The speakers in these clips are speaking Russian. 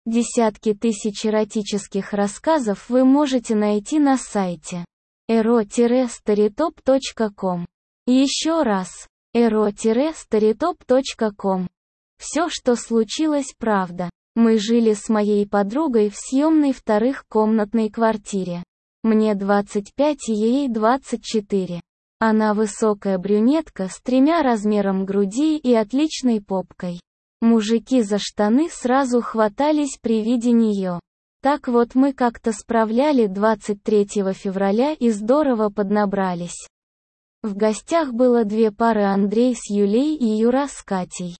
Десятки тысяч эротических рассказов вы можете найти на сайте ero-storytop.com. Еще раз, ero-storytop.com. Все, что случилось, правда. Мы жили с моей подругой в съемной вторых-комнатной квартире. Мне 25 и ей 24. Она высокая брюнетка с 3 размером груди и отличной попкой. Мужики за штаны сразу хватались при виде нее. Так вот мы как-то справляли 23 февраля и здорово поднабрались. В гостях было 2 пары: Андрей с Юлей и Юра с Катей.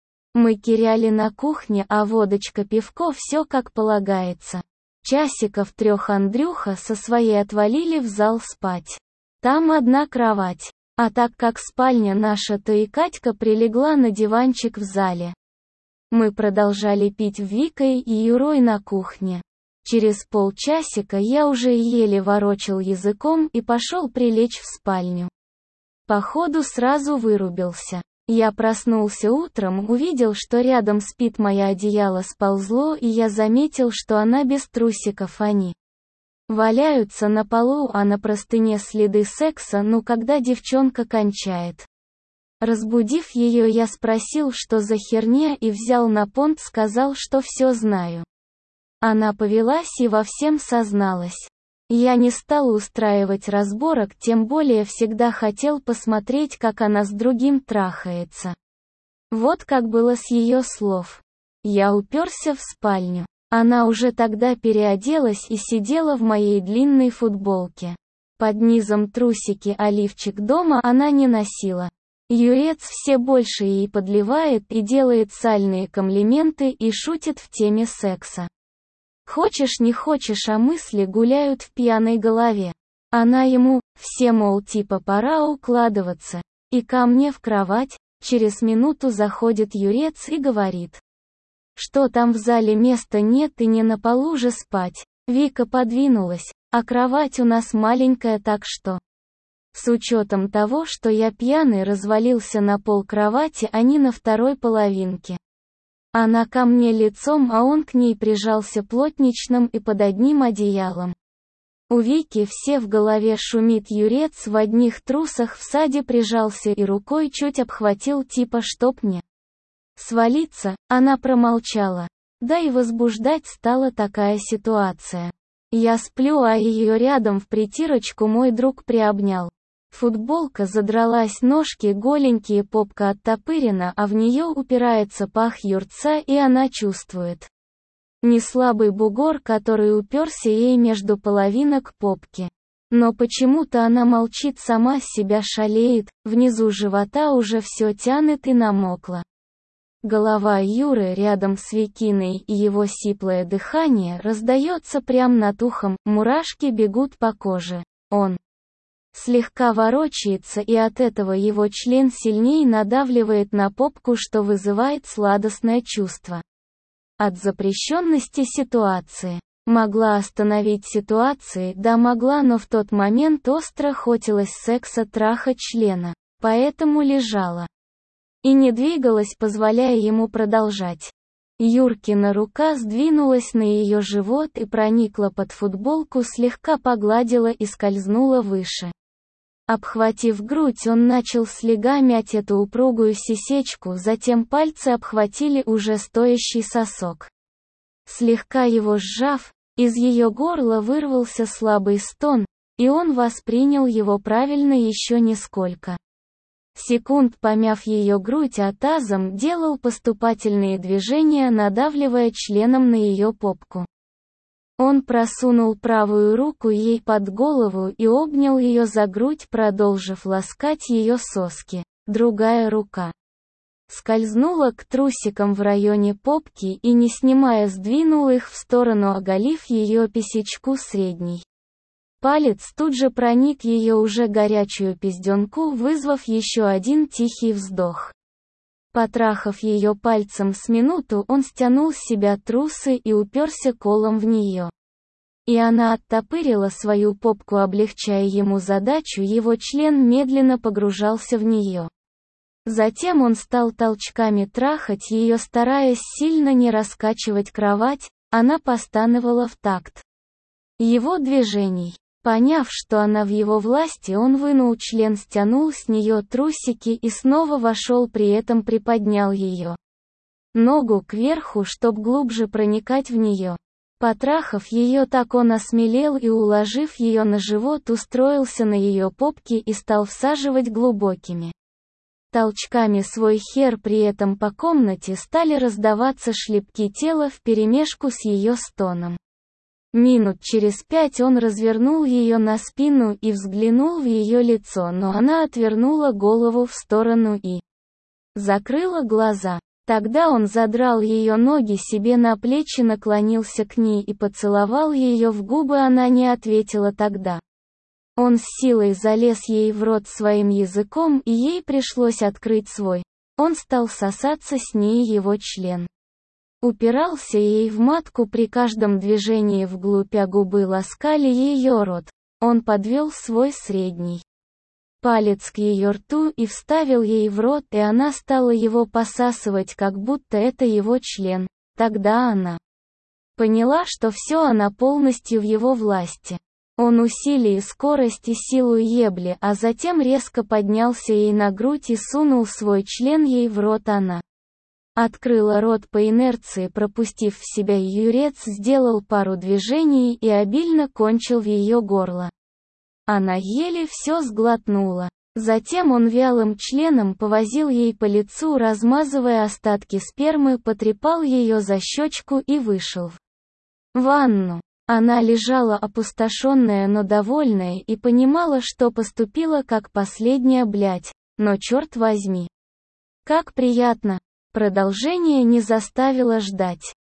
Мы киряли на кухне, а водочка, пивко, все как полагается. Часиков 3 Андрюха со своей отвалили в зал спать. Там одна кровать. А так как спальня наша, то и Катька прилегла на диванчик в зале. Мы продолжали пить в Викой и Юрой на кухне. Через полчасика я уже еле ворочал языком и пошел прилечь в спальню. Походу сразу вырубился. Я проснулся утром, увидел, что рядом спит, мое одеяло сползло, и я заметил, что она без трусиков, они валяются на полу, а на простыне следы секса. Ну когда девчонка кончает? Разбудив ее, я спросил, что за херня, и взял на понт, сказал, что все знаю. Она повелась и во всем созналась. Я не стал устраивать разборок, тем более всегда хотел посмотреть, как она с другим трахается. Вот как было с ее слов. Я уперся в спальню. Она уже тогда переоделась и сидела в моей длинной футболке. Под низом трусики, а лифчик дома она не носила. Юрец все больше ей подливает и делает сальные комплименты и шутит в теме секса. Хочешь не хочешь, а мысли гуляют в пьяной голове. Она ему, все мол типа пора укладываться, и ко мне в кровать. Через минуту заходит Юрец и говорит, что там в зале места нет и не на полу же спать. Вика подвинулась, а кровать у нас маленькая, так что... С учетом того, что я пьяный развалился на пол кровати, а не на второй половинке. Она ко мне лицом, а он к ней прижался плотничным и под одним одеялом. У Вики все в голове шумит. Юрец в одних трусах в саде прижался и рукой чуть обхватил, типа чтоб не свалиться. Она промолчала. Да и возбуждать стала такая ситуация. Я сплю, а ее рядом в притирочку мой друг приобнял. Футболка задралась, ножки голенькие, попка оттопырена, а в нее упирается пах Юрца, и она чувствует неслабый бугор, который уперся ей между половинок попки. Но почему-то она молчит, сама с себя шалеет, внизу живота уже все тянет и намокло. Голова Юры рядом с Викиной, и его сиплое дыхание раздается прямо над ухом, мурашки бегут по коже. Он слегка ворочается, и от этого его член сильнее надавливает на попку, что вызывает сладостное чувство. От запрещенности ситуации. Могла остановить ситуации, да могла, но в тот момент остро хотелось секса, трахать члена. Поэтому лежала и не двигалась, позволяя ему продолжать. Юркина рука сдвинулась на ее живот и проникла под футболку, слегка погладила и скользнула выше. Обхватив грудь, он начал слегка мять эту упругую сисечку, затем пальцы обхватили уже стоящий сосок. Слегка его сжав, из ее горла вырвался слабый стон, и он воспринял его правильно еще несколько секунд, помяв ее грудь, а тазом делал поступательные движения, надавливая членом на ее попку. Он просунул правую руку ей под голову и обнял ее за грудь, продолжив ласкать ее соски. Другая рука скользнула к трусикам в районе попки и, не снимая, сдвинул их в сторону, оголив ее писечку средней. Палец тут же проник ее уже горячую пизденку, вызвав еще один тихий вздох. Потрахав ее пальцем с минуту, он стянул с себя трусы и уперся колом в нее. И она оттопырила свою попку, облегчая ему задачу, его член медленно погружался в нее. Затем он стал толчками трахать ее, стараясь сильно не раскачивать кровать, она постановала в такт его движений. Поняв, что она в его власти, он вынул член, стянул с нее трусики и снова вошел, при этом приподнял ее ногу кверху, чтоб глубже проникать в нее. Потрахав ее так, он осмелел и, уложив ее на живот, устроился на ее попке и стал всаживать глубокими толчками свой хер, при этом по комнате стали раздаваться шлепки тела вперемешку с ее стоном. Минут через 5 он развернул ее на спину и взглянул в ее лицо, но она отвернула голову в сторону и закрыла глаза. Тогда он задрал ее ноги себе на плечи, наклонился к ней и поцеловал ее в губы, она не ответила тогда. Он с силой залез ей в рот своим языком, и ей пришлось открыть свой. Он стал сосаться с ней его член. Упирался ей в матку при каждом движении вглубь, а губы ласкали ее рот. Он подвел свой средний палец к ее рту и вставил ей в рот, и она стала его посасывать, как будто это его член. Тогда она поняла, что все, она полностью в его власти. Он усилил скорость и силу ебли, а затем резко поднялся ей на грудь и сунул свой член ей в рот. Она открыла рот по инерции, пропустив в себя юрец, сделал пару движений и обильно кончил в ее горло. Она еле все сглотнула. Затем он вялым членом повозил ей по лицу, размазывая остатки спермы, потрепал ее за щечку и вышел в ванну. Она лежала опустошенная, но довольная, и понимала, что поступила как последняя блядь, но черт возьми, как приятно. Продолжение не заставило ждать.